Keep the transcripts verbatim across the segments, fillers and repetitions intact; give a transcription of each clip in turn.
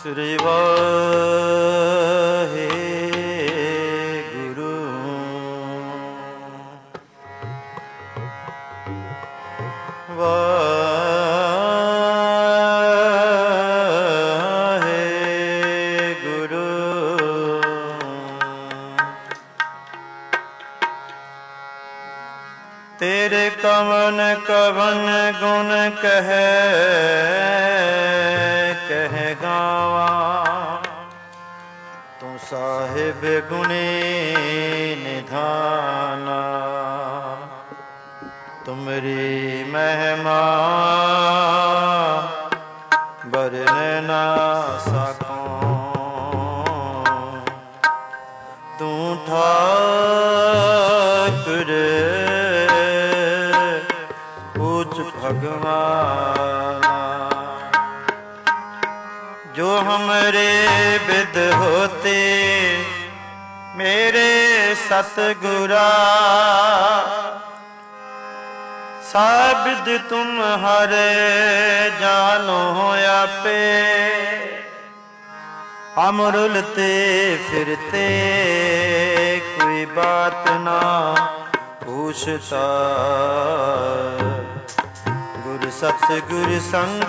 श्री वाहे गुरु वाहे गुरु। तेरे कवन कवन गुण कहे कह गावा, तू साहिब गुणी निधाना। तुमरी महिमा बरन ना सकूं, तू ठाकुर पूज भगवान। जो हमरे विद होते मेरे सतगुरा, साबिद तुम्हारे जानो आपे। हम रुलते फिरते कोई बात ना पूछता, गुर सतगुर संग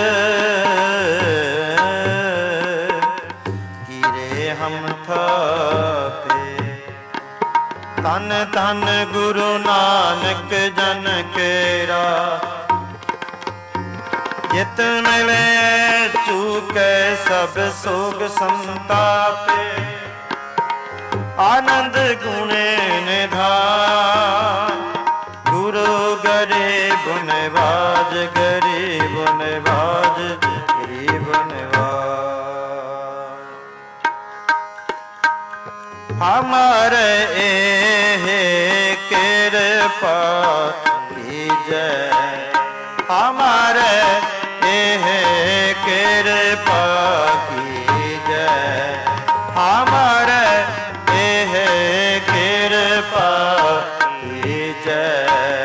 गिरे हम थापे। तन तन गुरु नानक जन केरा, जित मिले चूके सब सोग संतापे। आनंद गुणे निधान, गुरु गरीब नवाज गरीब नवाज गरीब नवाज। हमारे एहे कृपा कीजय, हमारे एहे कृपा कीजय, हमारे एहे कृपा कीजय।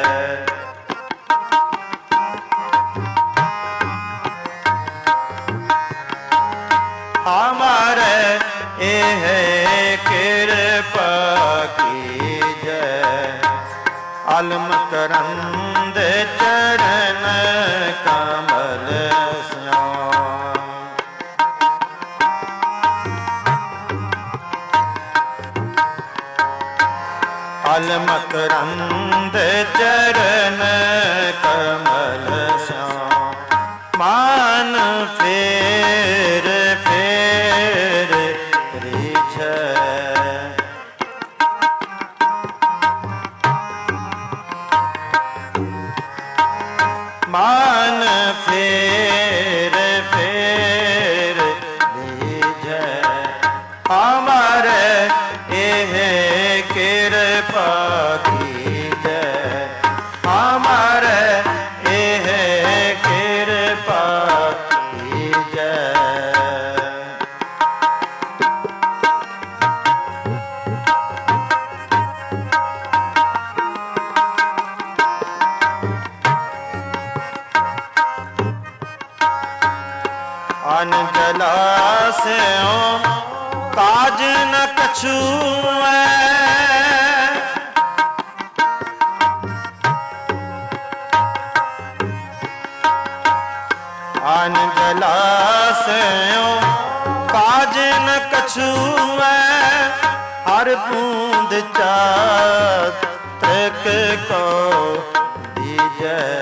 हमारे एहे कृपा कीजय। अलम करंद चरण कमल श्याम, अलम करंद चरण कमल श्याम। मान फेर फेर रिझै, मान फेर फेर रिझै। हमारे एहे कृपा कीजय, हमारे एहे कृपा कीजय। अन जलाशयों काज न कछु है, अन जलाशयों काज न कछु है। हर बूंद चातक को दीजय,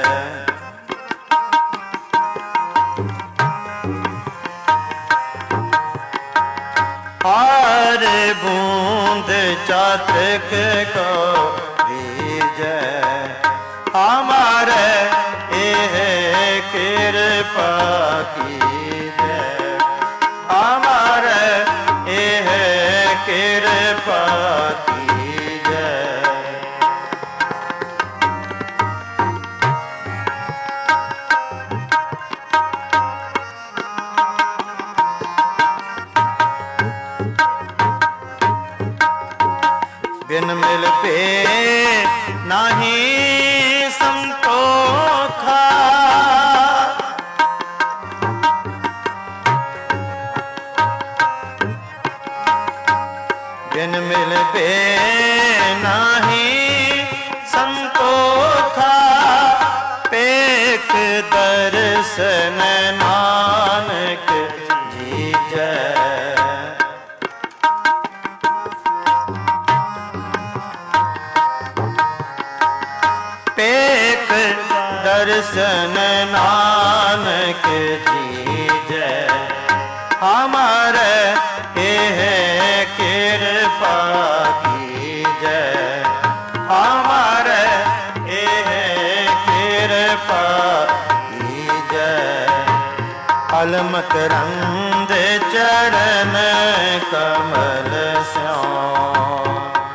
हर बूंद चातक को दीजय। हमारे एहे कृपा कीजय, हमारे एहे कृपा कीजय। बिन मिल पे नहीं संतोखा, ਮਿਲਵੇ ਨਾਹੀ ਸੰਤੋਖਾ, ਪੇਖ ਦਰਸ਼ਨ ਨਾਨਕ ਜੀਜੈ। ਪੇਖ ਦਰਸ਼ਨ ਨਾਨਕ ਜੀਜੈ, ਹਮਾਰੇ ਇਹ ਕਿਰਪਾ ਕੀਜੈ, ਹਮਾਰੇ ਇਹ ਕਿਰਪਾ ਕੀਜੈ। ਅਲਮਕਰੰਦ ਚਰਨ ਕਮਲ ਸਿਉ,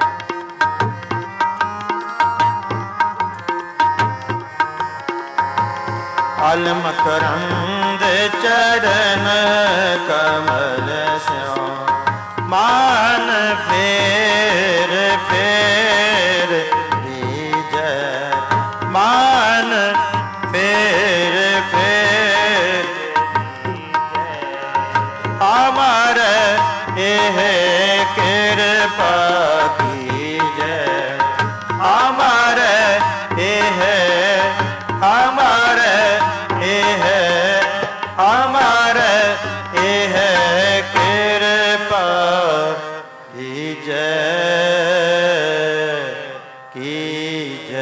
ਅਲਮਕਰੰਦ ਚਰਨ ਕਮਲ ਸਿਉ। ਮਾਨ ਫੇਰ ਫੇਰ ਰੀਜੈ, ਮਾਨ ਫੇਰ ਫੇਰ ਅਮਰ ਇਹ ਕਿਰਪਾ ਕੀਜੈ, ਅਮਰ ਇਹ ਅਮਰ ਇਹ ਅਮਰ ਇਹ ਕਿਰਪਾ ਕੀਜੈ ਕੀਜੈ।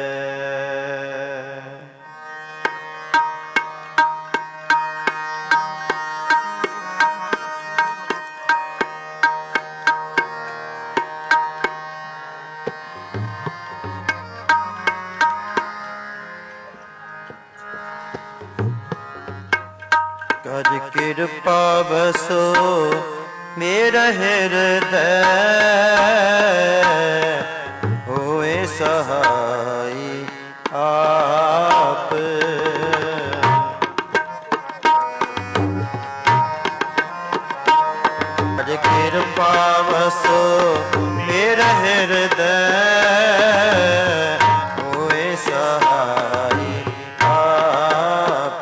ਕਰ ਕਿਰਪਾ ਬਸੋ ਮੇਰਾ ਹਿਰਦੈ, ਹੋਏ ਸਹਾਈ ਆਪ। ਕਰ ਕਿਰਪਾ ਬਸੋ ਮੇਰਾ ਹਿਰਦੈ, ਹੋਏ ਸਹਾਈ ਆਪ।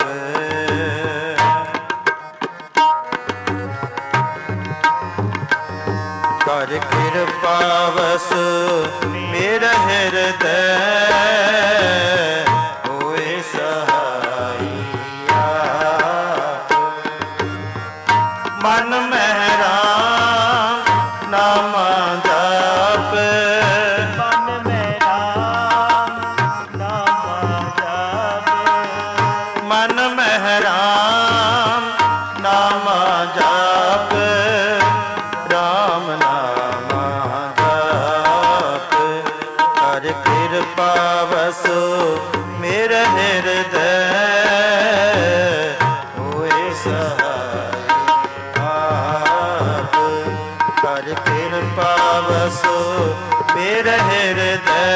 ਕਰ ਕਿਰਪਾ ਬਸ ਮੇਰਾ ਹਿਰਦੈ, ਹੋਏ ਸਹਾਈ ਆਪ। ਮਨ ਮਹਿ ਰਾਮ ਨਾਮ ਜਪ, ਮਨ ਮਹਿ ਰਾਮ ਨਾਮ ਜਪ, ਮਨ ਮਹਿ ਰਾਮ ਨਾਮ ਜਪ, ਰਾਮ ਨਾਮ ਜਪ। ਕਰ ਕਿਰਪਾ ਬਸੋ ਮੇਰਾ ਹਿਰਦੈ, ਹੋਏ ਸਹਾਈ ਆਪ। ਕਰ ਕਿਰਪਾ ਬਸੋ ਮੇਰਾ ਹਿਰਦੈ,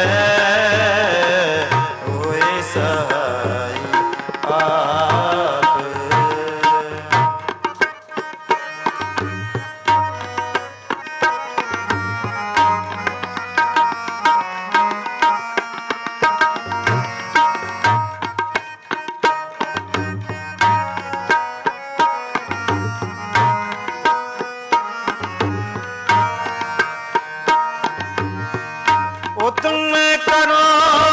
ਹੋਏ ਸਹਾਈ ਆਪ। ਉਤਮ ਕਰੋ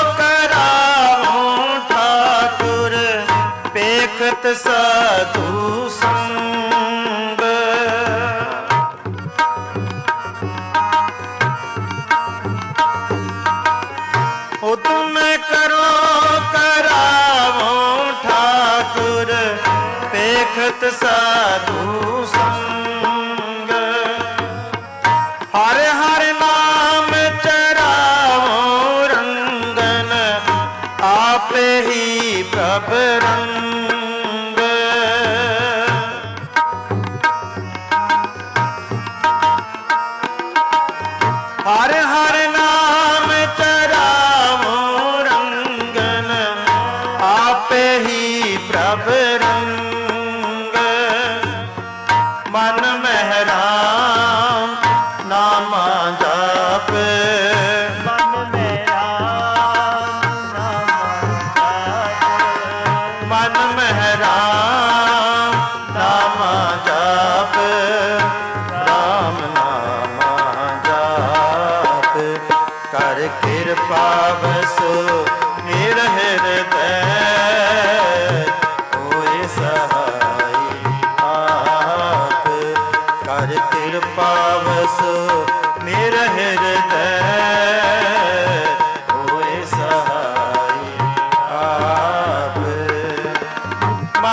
ਕਰਾਵੋ ਠਾਕੁਰ, ਪੇਖਤ ਸਾਧੂ ਸੰਗ। ਉਤਮ ਕਰੋ ਕਰਾਵੋ ਠਾਕੁਰ, ਪੇਖਤ ਸਾਧੂ ਸੰਗ। ਹਰਿ ਹਰਿ ਨਾਮ ਚਰਾਵੋ ਰੰਗਨ, ਆਪੇ ਹੀ ਪ੍ਰਭ ਰੰਗ। ਹਰਿ ਹਰਿ ਨਾਮ ਚਰਾਵੋ ਰੰਗਨ, ਆਪੇ ਹੀ ਪ੍ਰਭ ਰੰਗ। ਮਨ ਮਹਿ ਰਾਮ ਨਾਮ ਜਪ, ਮਨ ਮਹਿ ਰਾਮ ਨਾਮ ਜਪ, ਮਨ ਮਹਿ ਰਾਮ ਨਾਮ ਜਪ, ਰਾਮ ਨਾਮ ਜਪ।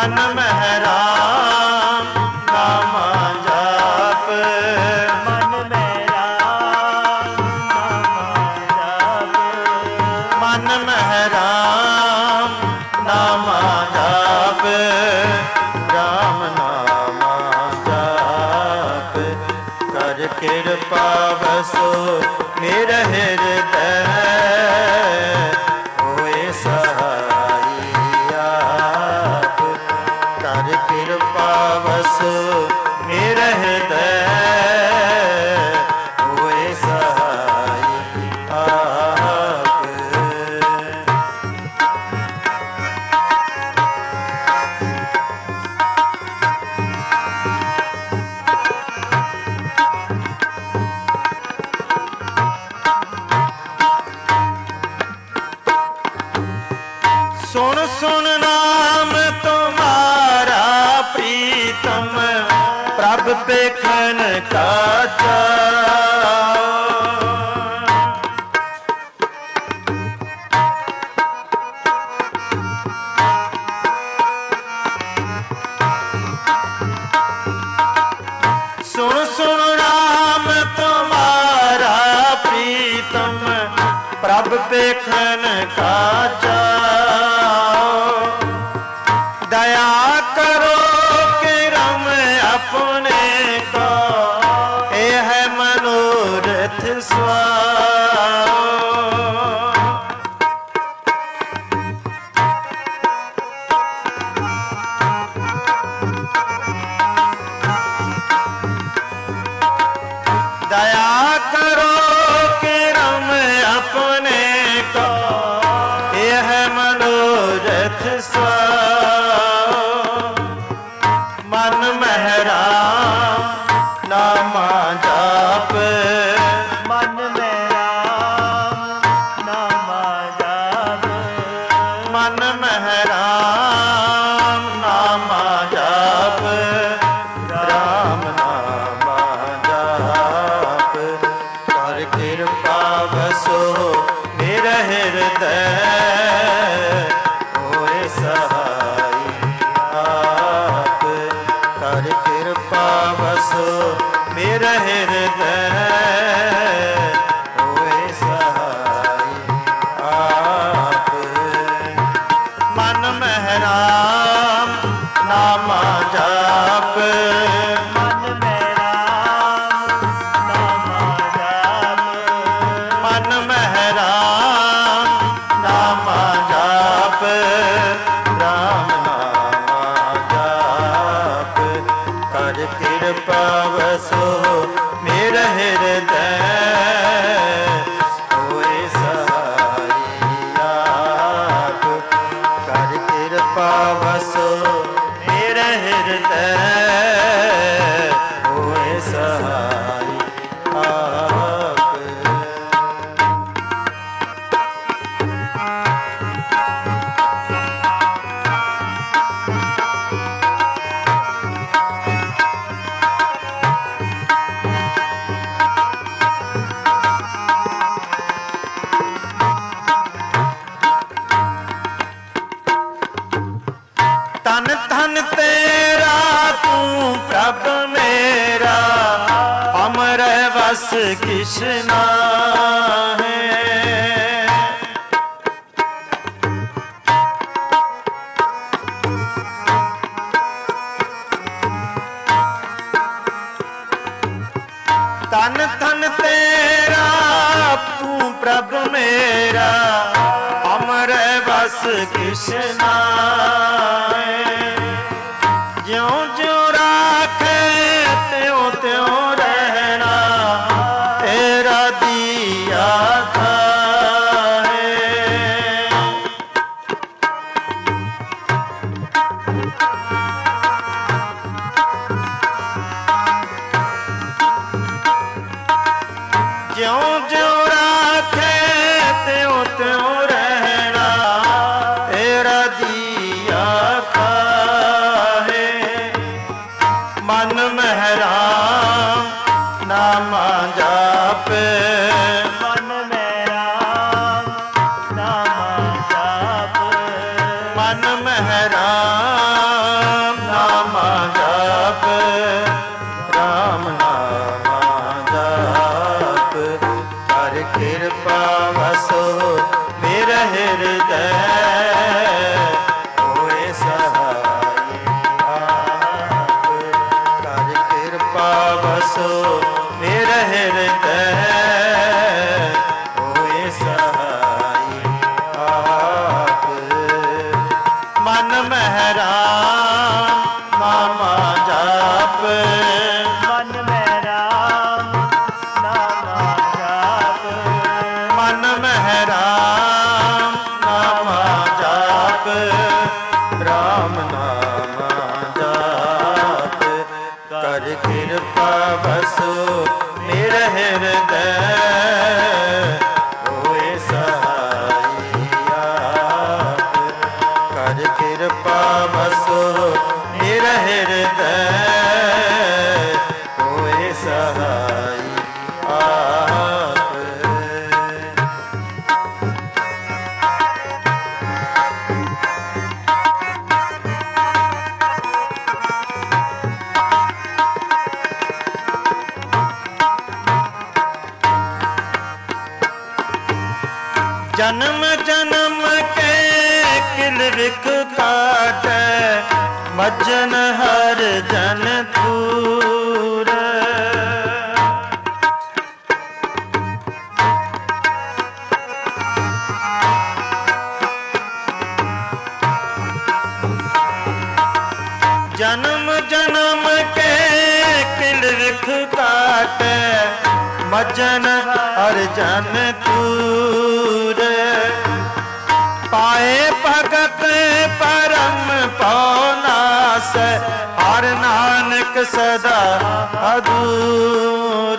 ਮਨ ਮਹਿ ਰਾਮ ਨਾਮਾ ਜਾਪ, ਮਨ ਮਹਿ ਰਾਮ ਨਾਮਾ ਜਾਪ, ਮਨ ਮਹਿ ਰਾਮ ਨਾਮਾ ਜਾਪ, ਰਾਮ ਨਾਮਾ ਜਾਪ। ਕਰ ਕਿਰਪਾ ਵਸੋ ਮੇਰੇ ਹਿਰਦੈ, ਹੋਏ ਸਹਾਈ ਆਪ। ਕਰ ਕਿਰਪਾ ਵਸੋ ਮੇਰੇ ਹਿਰਦੈ, ਹੋਏ ਸਹਾਈ ਆਪ। ਸੁਣ ਸੁਣ ਨਾਮ ਤੁਮਾਰਾ ਪ੍ਰੀਤਮ, ਪ੍ਰਭ ਪੇਖਨ ਕਾ ਚਾਉ। ਸੁਣ ਸੁਣ ਨਾਮ ਤੁਮਾਰਾ ਪ੍ਰੀਤਮ, ਪ੍ਰਭ ਪੇਖਨ ਕਾ ਚਾਉ। ਦਇਆ ਕਰੋ ਕਿਰਮ ਆਪਣੇ ਕੋ, ਇਹ ਹੈ ਮਨੋਰਥ ਸੁਆਉ। ਦਇਆ ਕਰੋ ਕਿਰਮ ਆਪਣੇ ਕੋ, ਇਹ ਹੈ ਮਨੋਰਥ ਸੁਆਉ। ਮਨ ਮਹਿ ਰਾਮ ਨਾਮਾ ਜਾਪ, ਮਨ ਮਹਿ ਰਾਮ ਨਾਮਾ ਜਾਪ, ਮਨ ਮਹਿ ਰਾਮ ਨਾਮਾ ਜਾਪ, ਰਾਮ ਨਾਮਾ ਜਾਪ। ਕਰ ਕਿਰਪਾ ਵਸੋ ਮੇਰੇ ਹਿਰਦੈ, ਹੋਏ ਸਹਾਈ ਆਪ। ਕਰ ਕਿਰਪਾ ਵਸੋ ਮੇਰੇ ਹਿਰਦੈ, ਹੋਏ ਸਹਾਈ ਆਪ। ਮਨ ਮਹਿ ਰਾਮ ਨਾਮਾ ਜਾਪ, ਮਨ ਮਹਿ ਰਾਮ ਨਾਮਾ ਜਾਪ, ਮਨ ਮਹਿ ਰਾਮ ਨਾਮਾ ਜਾਪ, ਰਾਮ ਨਾਮਾ ਜਾਪ। ਕਰ ਕਿਰਪਾ ਵਸੋ ਮੇਰੇ ਹਿਰਦੈ, ਹੋਏ ਸਹਾਈ ਆਪ। ਕਰ ਕਿਰਪਾ ਵਸੋ ਮੇਰੇ ਹਿਰਦੈ, ਹੋਏ ਸਹਾਈ ਆਪ। ਤਨ ਤਨ ਤੇਰਾ ਤੂੰ ਪ੍ਰਭ ਮੇਰਾ, ਅਮਰ ਵਸ ਕਿਛ ਨਾਹੀ। ਤਨ ਤਨ ਤੇਰਾ ਤੂੰ ਪ੍ਰਭ ਮੇਰਾ, ਅਮਰ ਵਸ ਕਿਛ ਨਾਹੀ। ਜਿਉਂ ਜਿਉਂ ਰਾਖੇ ਤਿਉਂ ਤਿਉਂ ਰਹਿਣਾ, ਤੇਰਾ ਦੀਆ ਖਾਏ। ਜਿਉਂ ਜਿਉਂ ਰਾਖੇ ਤਿਉਂ ਤਿਉਂ ਰਹਿਣਾ, ਤੇਰਾ ਦੀਆ ਖਾਏ। ਮਨ ਮਹਿ ਰਾਮ ਨਾਮਾ ਜਾਪ, ਮਨ ਮਹਿ ਰਾਮ ਨਾਮਾ ਜਾਪ, ਮਨ ਮਹਿ ਰਾਮ मन में राम नामा जाप, मन में राम नामा जाप, मन में राम नामा जाप, राम नामा जाप। कर कृपा बसो मेरे हृदय, होए सहाई आप। कर कृपा बसो मेरे हृदय, होए सहाई आप। जन्म जन्म के किल विख काट, मज्जन हर जन तूर। जन्म जन्म के किल विख काट, मज्जन हर जन तूर। पाए भगत परम पौनास, हर नानक सदा अधूर।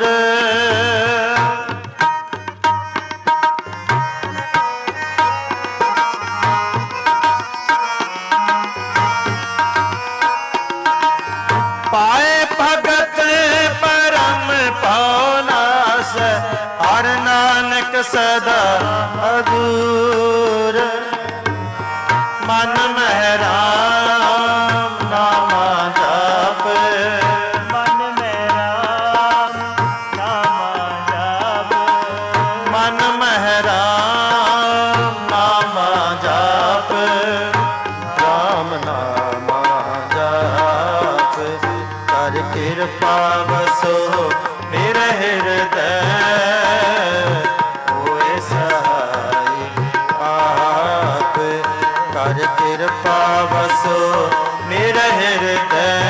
पाए भगत परम पौनास, हर नानक सदा अधूर। मन में राम नामा जाप, मन में राम नामा जाप, मन में राम नामा जाप, राम नामा जाप। कर कृपा बसो मेरे हृदय, होए सहाई आप। कर कृपा बसो मेरे हृदय,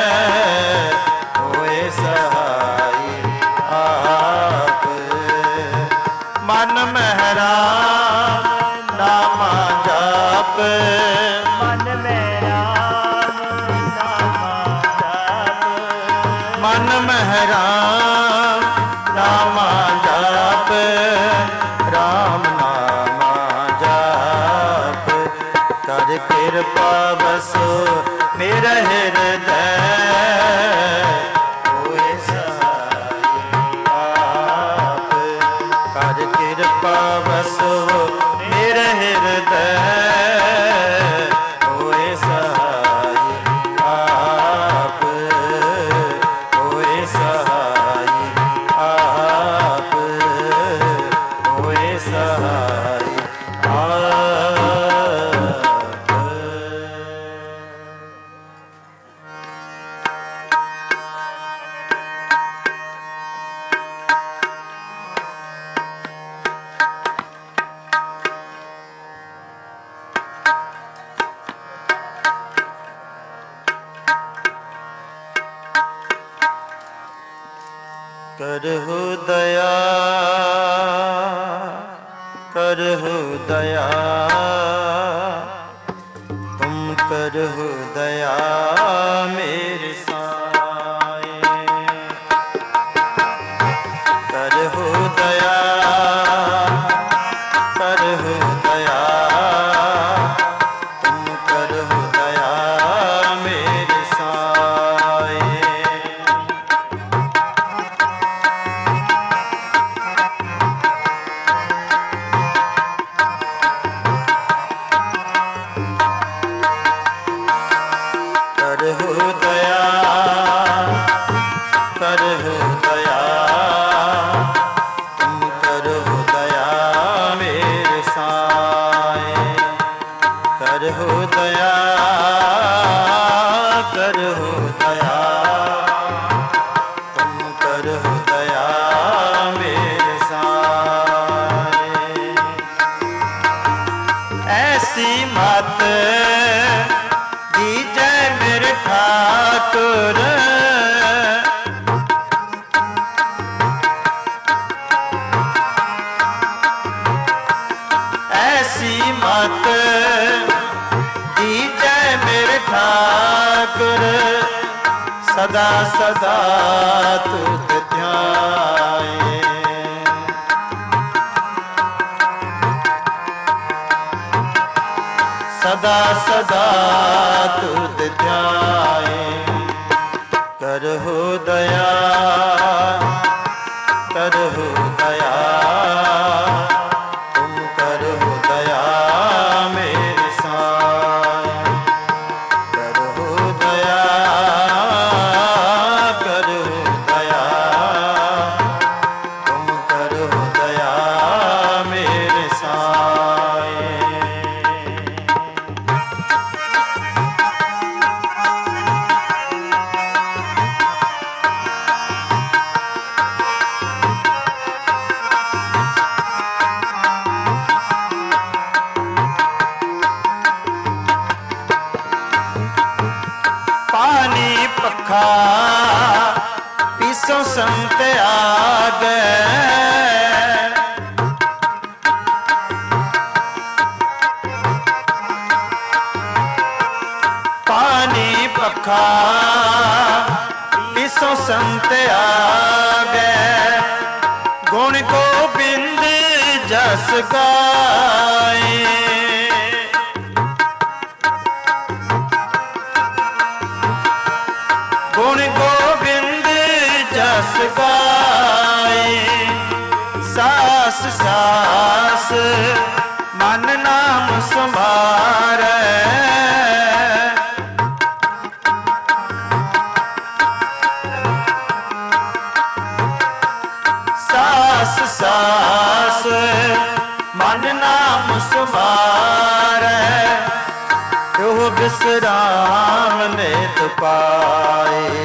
होए सहाई आप। मन में राम नामा जाप, मन में राम नामा जाप, मन में राम नामा जाप, राम नामा जाप। कर कृपा बसो मेरे हृदय, होए सहाई आप। कर कृपा बसो मेरे हृदय, होए सहाई आप। होए सहाई आप, होए सहाई आप। करहु दया, करहु दया, तुम करहु दया मेरे साए। करहु दया, करहु दया, तुम करहु दया मेरे साए। करहु दया, ठाकुर, ऐसी मत दीजै मेरे ठाकुर, सदा सदा तुझ ध्याए। सदा सदा तुझ ध्याए। करहु दया करहु दया, तुम करहु दया मेरे साईं। करहु दया करहु दया, तुम करहु दया मेरे साईं। पानी पखा पीसो संत आ गए, पानी पखा पीसो संत आ गए, गुण गोबिंद जस गाए। गुण गोबिंद जस गाए, सास सास मन नाम संभारै। सास सास मन नाम संभारै, यो विश्राम नित पाए।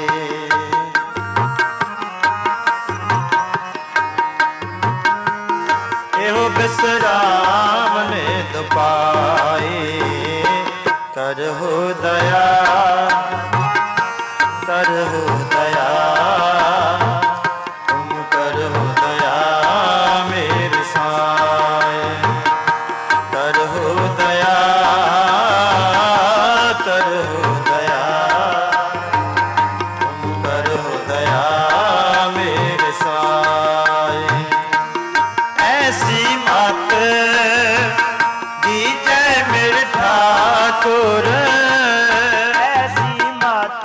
यो विश्राम नित पाए। करहु दया करहु दया, तुम करहु दया मेरे साईं। करहु दया करहु दया, तुम करहु दया मेरे साईं। ऐसी मत दीजै मेरे ठाकुर, ऐसी मत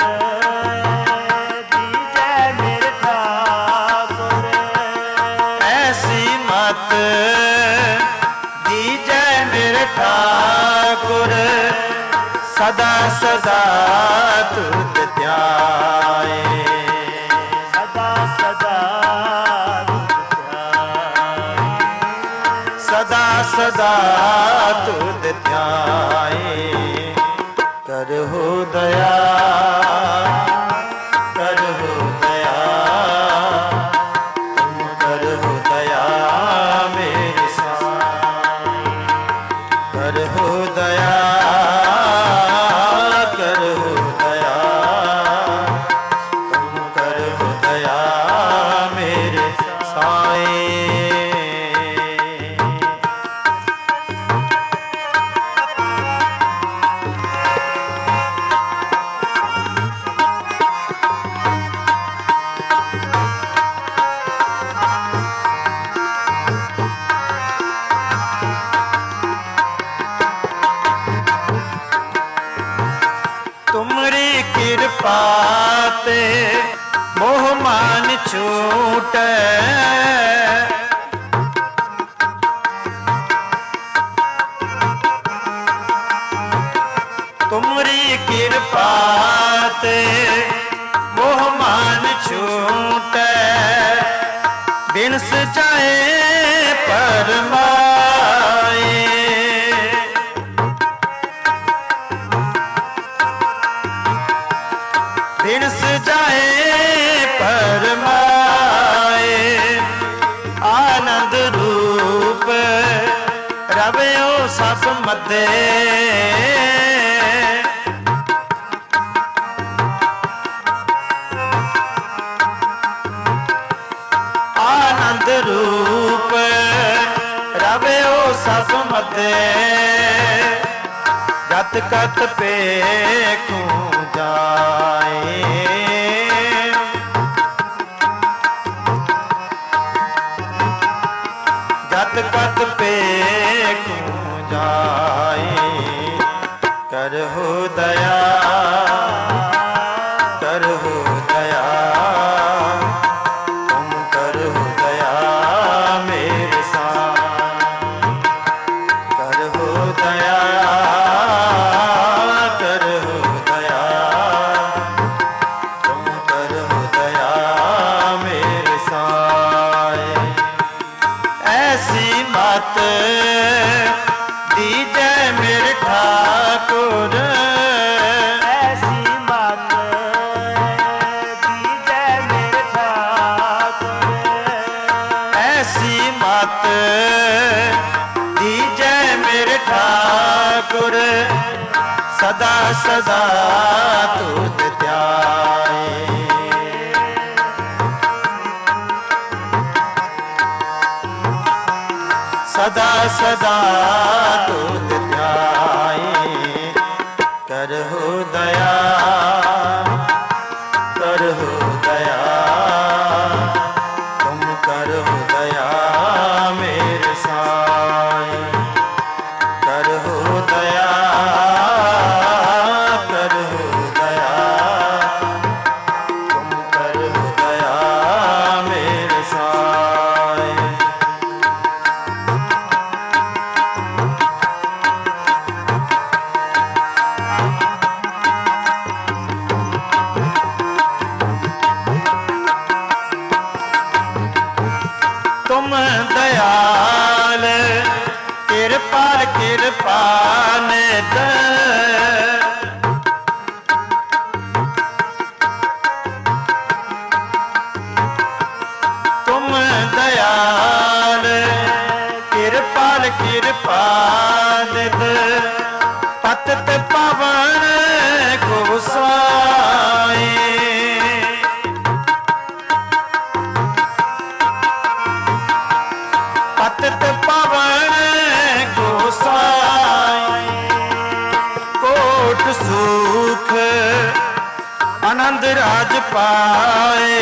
दीजै मेरे ठाकुर, ऐसी मत दीजै मेरे ठाकुर, सदा सदा तुझ ध्याए। सदा सदा तुझ ध्याए। सदा सदा तुझ ध्याए। करहु दया करहु दया, तुम करहु दया मेरे साईं। करहु दया करहु दया, तुम करहु दया मेरे साईं। तुमरी कृपा ते मोह मान छूटे, तुमरी कृपा ते मोह मान छूटे, बिन सजाए परमाए। बिन सजाए परमाए, आनंद रूप रवयो सब मते। कत कत पेखूं जाए जत कत पेखूं जाए करहु दया करहु दया तुम करहु दया मेरे साथ करहु दया करहु दया तुम करहु दया मेरे साथ ऐसी मत दीजै मेरे ठाकुर ऐसी मत दीजै मेरे ठाकुर ऐसी मत दीजै मेरे ठाकुर सदा सदा तुझ ध्याए सदा सदा तुझ ध्याए करहु दया करहु दया तुम करहु दया मेरे साई करहु दया करहु दया तुम करहु दया मेरे साई तुम दयाल कृपाल कृपा नित तुम दयाल कृपाल कृपा नित पतित पावन गोसाई पतित पावन गोसाई कोट सुख आनंद राज पाए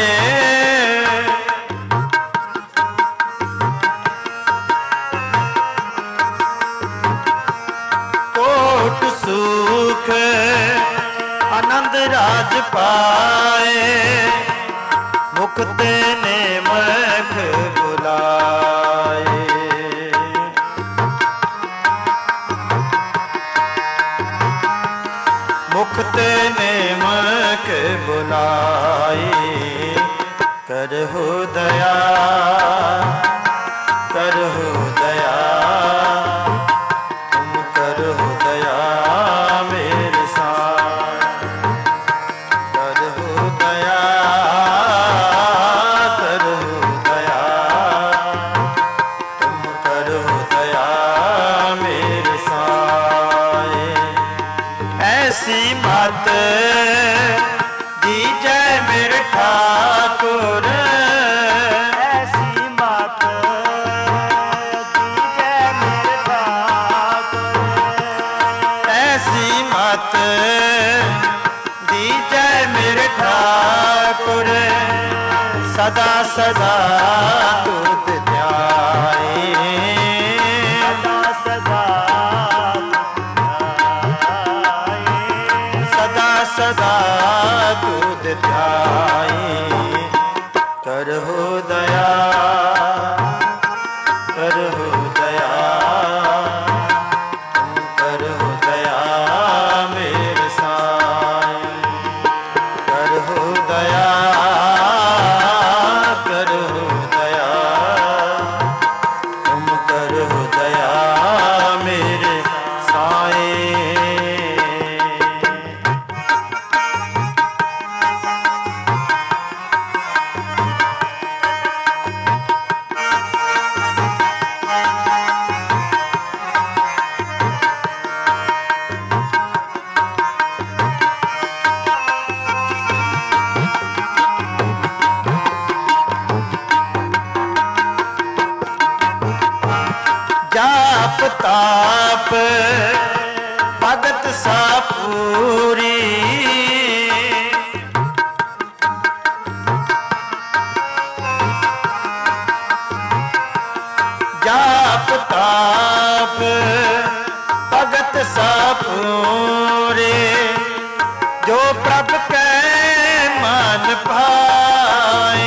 कोट सुख आनंद राज पाए मुक्ते ने मख बुलाए मुक्ते ने मख बुलाए करहु दया करहु दया तुम करहु दया मेरे साथ करहु दया करहु दया तुम करहु दया मेरे साए ऐसी मत दीजै मेरे ठाकुर ऐसी मत दीजै मेरे ठाकुर ऐसी मत दीजै मेरे ठाकुर सदा सदा तुझ ध्याए सदा सदा सदा सदा तुझ ध्याए करहु दया करहु दया तुम करहु दया मेरे साई करहु दया करहु दया तुम करहु दया मेरे साई जाप ताप भगत पूरी जाप ताप भगत सा पूरे जो प्रभ के मन पाए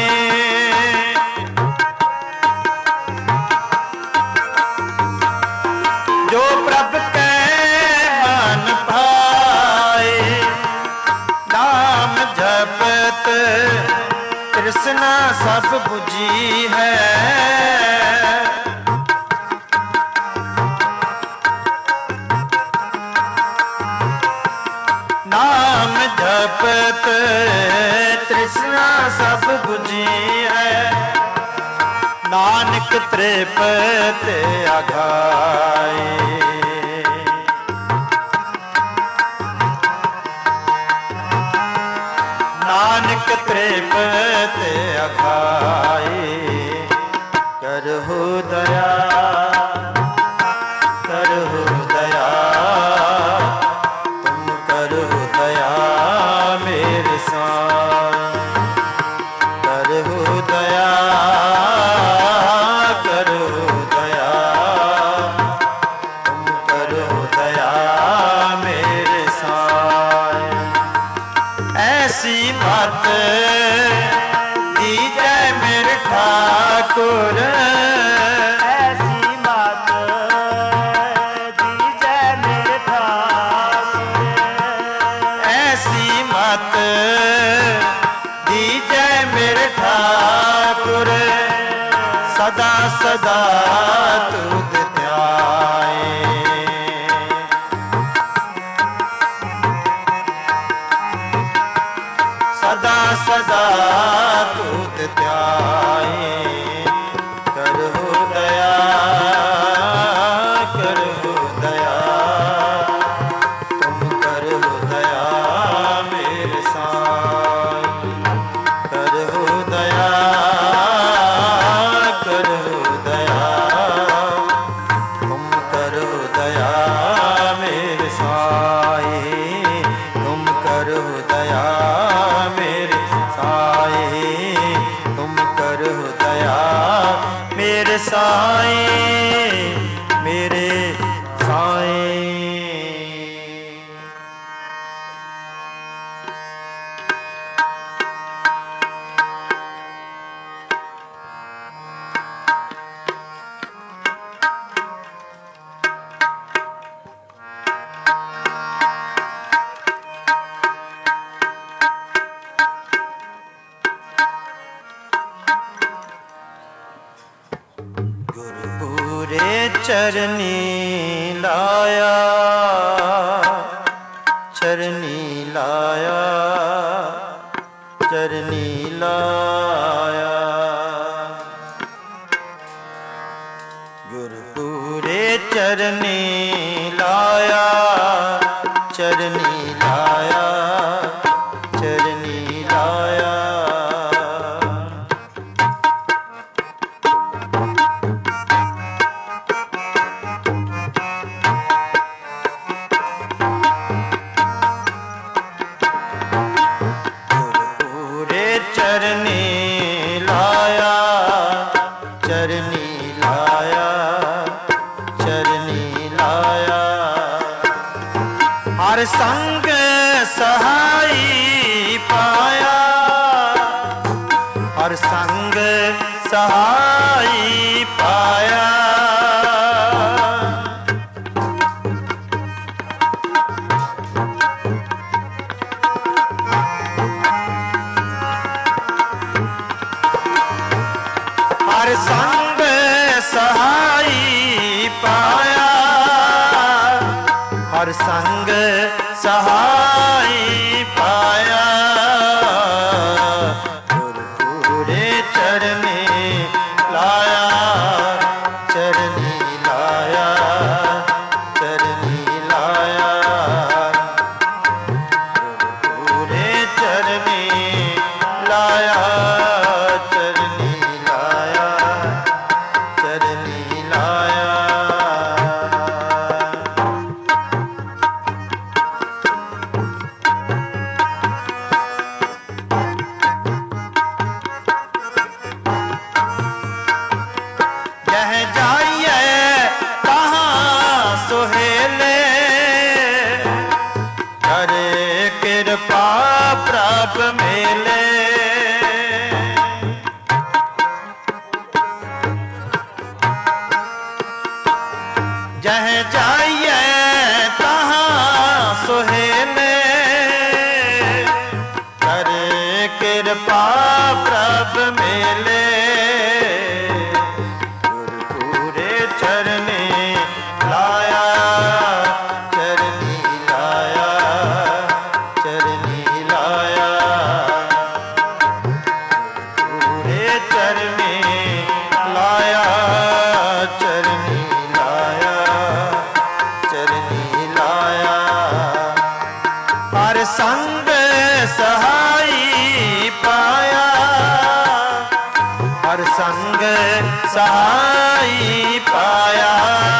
जो प्रभ के मन पाए नाम जपत कृष्णा सब बुझी है नाम जपत तृष्णा सब बुझी है नानक त्रिपत अघाए नानक त्रिपत अघाए करहु दया करहु दया तुम करहु दया मेरे साईं करहु दया करहु दया तुम करहु दया मेरे साईं ऐसी मत दीजै मेरे ठाकुर ऐसी मत दीजै मेरे ठाकुर ऐसी मत दीजै मेरे ठाकुर सदा सदा तुध ध्याए सदा सदा तुध ध्याए करहु दया करहु दया तुम करहु दया मेरे साईं करहु दया करहु दया तुम करहु दया मेरे साईं तुम करहु दया मेरे साईं तुम करहु दया मेरे साईं मेरे साईं गुरपुरे चरनी लाया चरनी लाया चरनी लाया गुरपुरे चरनी लाया चरनी लाया चरनी लाया चरनी लाया चरनी लाया चरनी लाया हर संग सहाई पाया हर संग सहाई पाया हर संग सहाई पाया हर संग सहाई पाया गुरपुरे चरनी लाया कृपा प्रभ मेले जह जाइए तहाँ सुहेले कर कृपा प्रभ मेले गुरुपुरे चरने लाया चरनी लाया चरनी लाया गुरुपुरे चरने लाया चरनी लाया चरनी लाया हर संग सहाई पाया हर संग सहाई पाया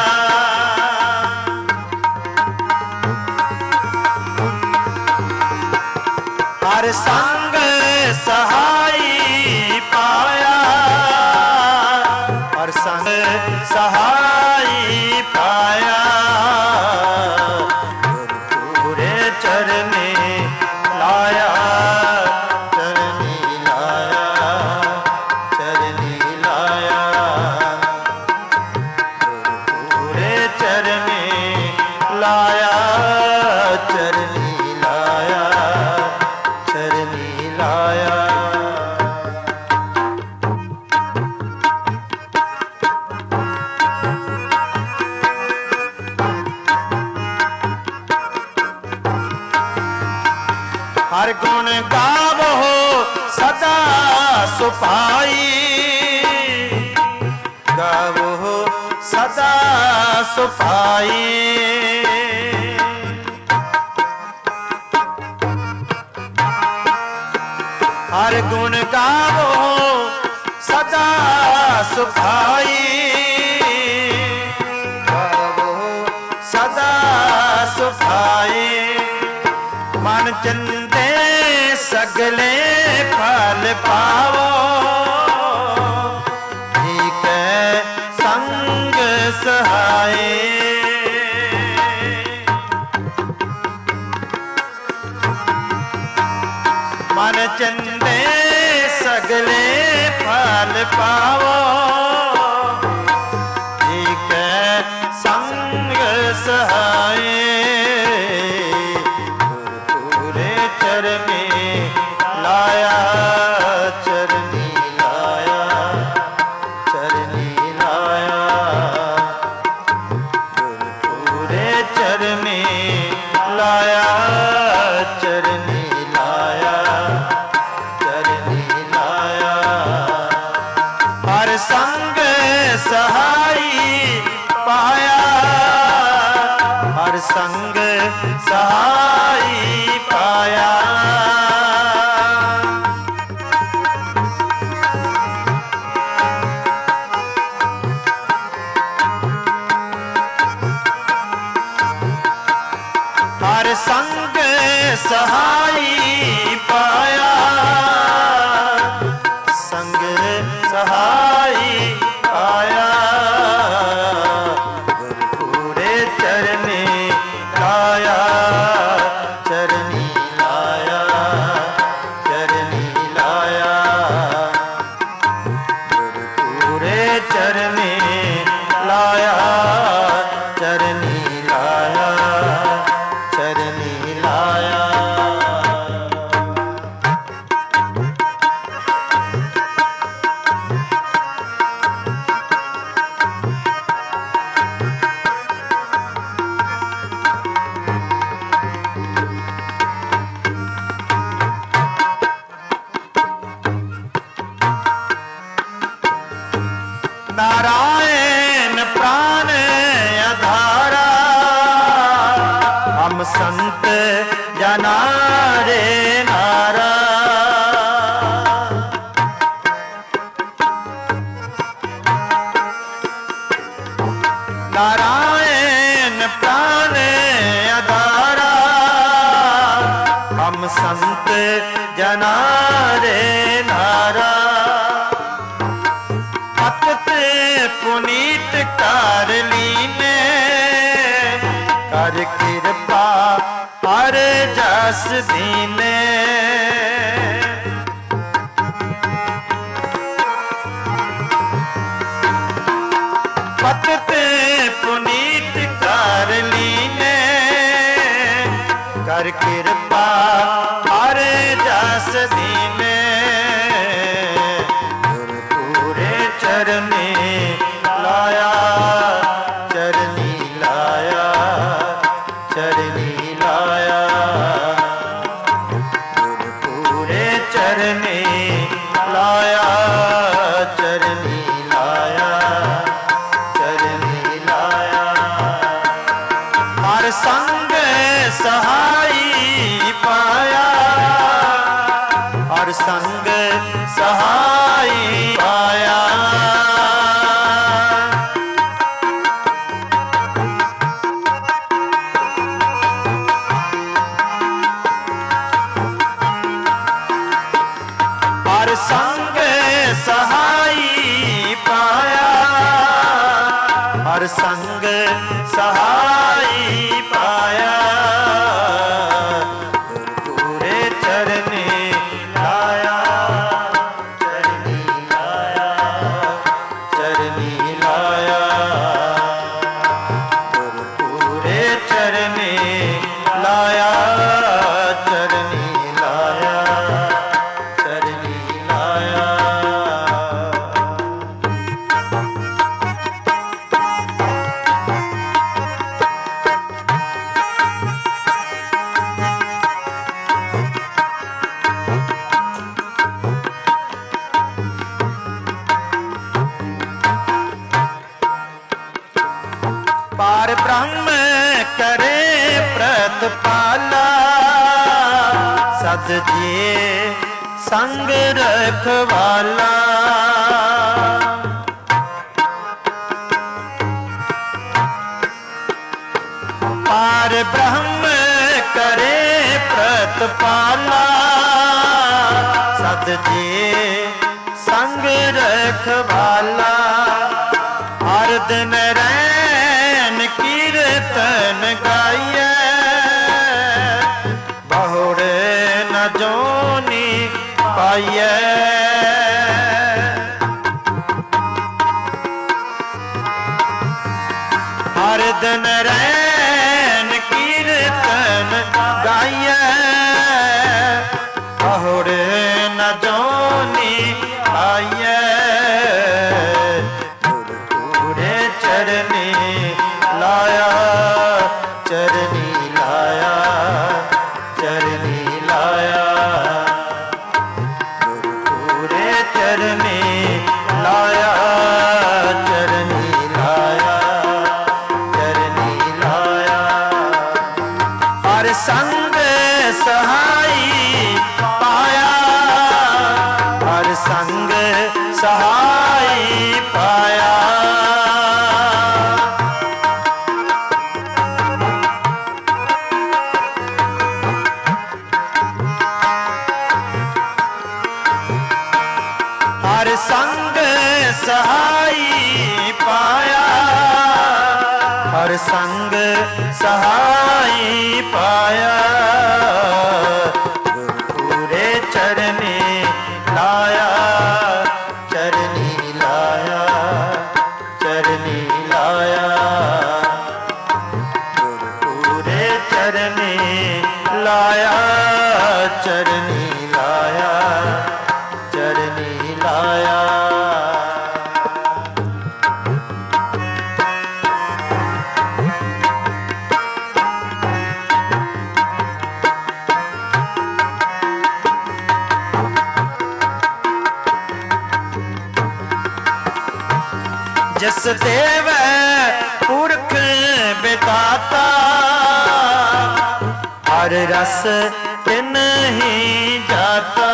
हर संग सहाई पाया हर संग सहाई पाया गुरुपुरे चरने लाया चरनी लाया चरनी लाया गुरुपुरे चरने लाया चरनी लाया चरनी लाया हर गुण गावो सदा सुपाई गावो सदा सुपाई हर गुण गावो सदा सुपाई गावो सदा सुपाई मन चंदे सगले फल पावो ठीक संग सहाय मन चंदे सगले फल पावो ठीक संग सहाय चरनी लाया चरनी लाया चरनी लाया गुरुपुरे चरनी लाया चरनी लाया चरनी लाया हर संग सहाई पाया हर संग सहाई पाया हर संग सहाई पाया संग सहाई पाया गुरुपुरे चरने लाया चरनी लाया चरनी लाया गुरुपुरे चरने लाया चरनी लाया चरनी लाया नारायण प्राण आधारा हम संत जना रे नारा नारायण प्राण आधारा हम संत जना रे नारा पुनीत कर लीने कर कृपा हर जा जस दीने पतित पुनीत कर लीने कर कृपा हर जस दीने गुरु पूरे चरनी लाया चरनी लाया चरनी लाया गुरु पूरे चरनी लाया चरनी लाया चरनी लाया हर संग सहाई पाया हर संग सहाई पाया हर संग सहाई पाया हर संग सहाई पाया गुरु पूरे चरनी लाया चरनी लाया चरनी लाया गुरु पूरे चरनी लाया चरनी लाया चरनी लाया पार ब्रह्म करे प्रतिपाला सद जिए संग रखवाला पार ब्रह्म करे प्रतिपाला सद जिए संग रखवाला हर दिन रैन कीर्तन गाइए बहुड़ न जोनी पाइए हर दिन रैन कीर्तन गाइए बहुड़ न जोनी पाइए चरनी लाया चरनी लाया चरनी लाया गुरु पूरे चरनी लाया चरनी लाया चरनी लाया हर संग सहाई पाया हर संग सहाई पाया हर संग सहाई पाया हर संग सहाई पाया गुरु पूरे चरनी लाया चरनी लाया चरनी लाया गुरु पूरे चरनी लाया चरनी लाया चरनी लाया जिस देव पुरख बिताता हर रस तिन ही जाता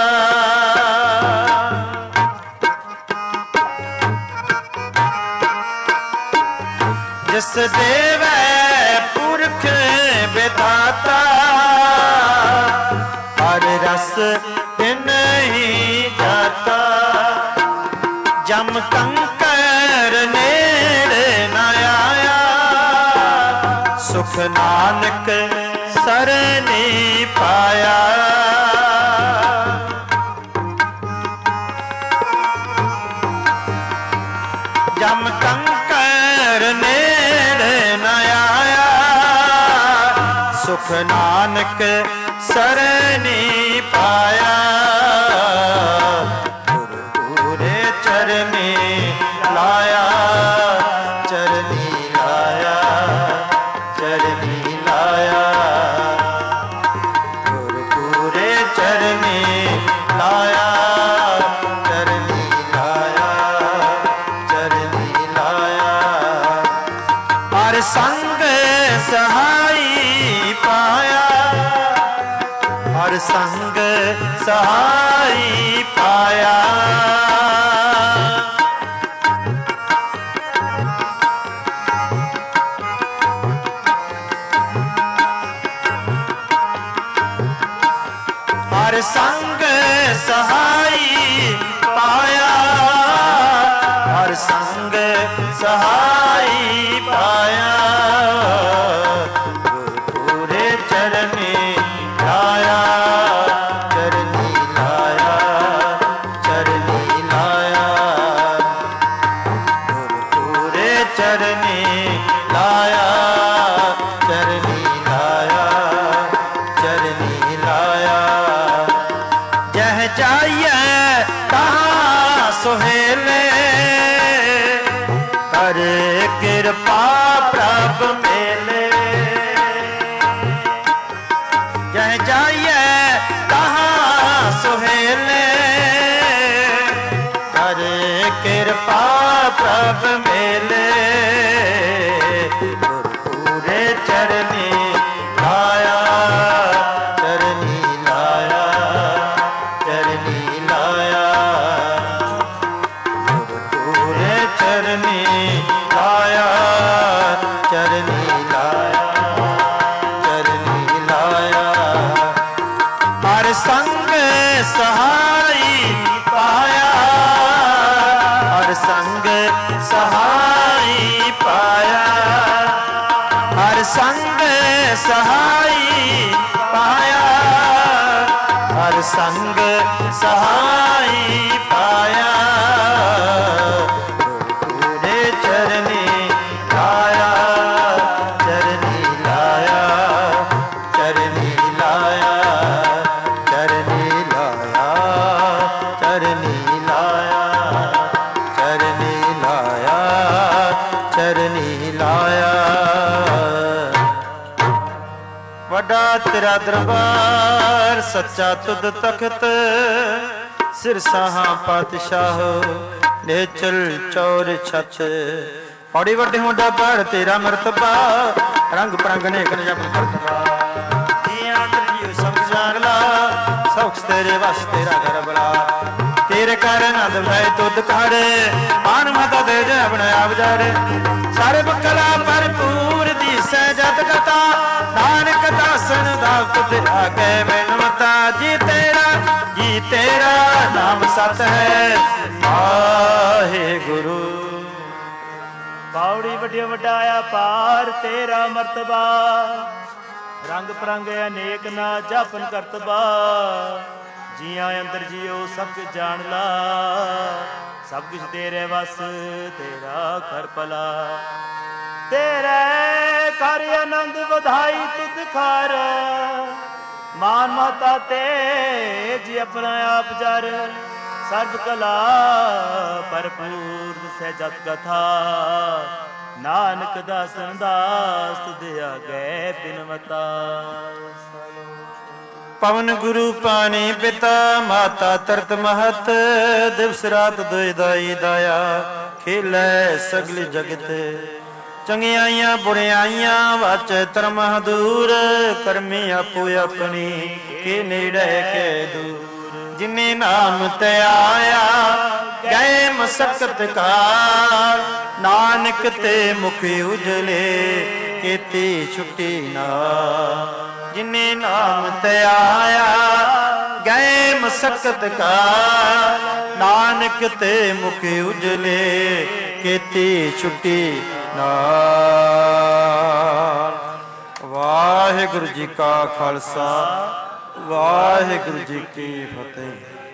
जिस देव पुरख बिताता हर रस तिन ही जाता जम कंकर नेड़े न आया सुख नानक सरनी पाया। जम कंकर नेड़े न आया, सुख नानक सरनी पाया। गुरु रे चरनी लाया, चरनी लाया, चरनी लाया। गुरु रे चरनी लाया, चरनी लाया, चरनी लाया। हर संग सहाई पाया, हर संग सहाई पाया। हर संग सहाई पाया, हर संग सहाई पाया। गुरु रे चरनी लाया, चरनी लाया, चरनी लाया। गुरु रे चरनी लाया, चरनी लाया, चरनी लाया। जह जाइए तहाँ सुहेले, कर कृपा प्रभ मेले। जह जाइए तहाँ सुहेले, कर कृपा प्रभ मेले। गुरु रे चरनी लाया, चरनी लाया, चरनी लाया। गुरु रे चरनी लाया, चरनी लाया, चरनी लाया। हर संग सहाई पाया, हर संग सहाई पाया। हर संग सहाई पाया, हर संग सहाई पाया। गुरु रे चरनी लाया, चरनी लाया, चरनी लाया, चरनी लाया, चरनी लाया, चरनी लाया, चरनी लाया। वड्डा तेरा दरबार सच्चा तुद तखत, सिर साहा पातशाह नेचल चौर छत। औड़ी वड्डे होंडा पर तेरा मरतबा, रंग परंग ने कर जब मरतबा। जियां तरियो सब जान ला, सौख तेरे वस तेरा घर बला। तेरे कर नंद भय तुद कर, मान माता दे जय बनाया बजार। सारे बकला भरपूर दी सहजत कथा, नानक दासन दाव तुझ आगे बिनवता। जी तेरा जी तेरा नाम सत है, वाहे गुरु। ਬਾਉੜੀ ਵੱਡਿਓ ਵਡਾਇਆ ਪਾਰ ਤੇਰਾ ਮਰਤਬਾ, ਰੰਗ ਪਰੰਗ ਅਨੇਕ ਨਾ ਜਾਪਨ ਕਰਤਬਾ। ਜੀਆਂ ਅੰਦਰ ਜੀਓ ਸਭ ਕੁਝ ਜਾਣ ਲਾ, ਸਭ ਕੁਝ ਤੇਰੇ ਵਸ ਤੇਰਾ ਕਰ ਭਲਾ। ਤੇਰੇ ਕਰ ਆਨੰਦ ਵਧਾਈ ਤੁਧ ਖਾਰ, ਮਾਨ ਮਾਤਾ ਤੇ ਜੀ ਆਪਣਾ ਆਪ ਜਰ। ਸਰਬ ਕਲਾ ਭਰਪੂਰ ਸਹਿਜਤ ਕਥਾ, ਨਾਨਕ ਦਾਸਨ ਦਾਸ ਤੁਧ ਆਗੇ ਬਿਨਵਤਾ। पवन गुरु पानी पिता माता तरत महत, दिवस रात दुई दाई दाया खेलै सगल जगत। चंगियाइयां बुरियाइयां वाचे धर्म दूर, करमी आपो अपनी के नेड़े के दूर। जिन्हें नाम ते आया गए मसकत काल, नानक ते मुख उजले केती छुट्टी ना। जिन्हें नाम ते आया गए मसकत काल, नानक ते मुख उजले केती छुट्टी नाल। ਵਾਹਿਗੁਰੂ ਜੀ ਕਾ ਖਾਲਸਾ ਵਾਹਿਗੁਰੂ ਜੀ ਕੀ ਫਤਿਹ।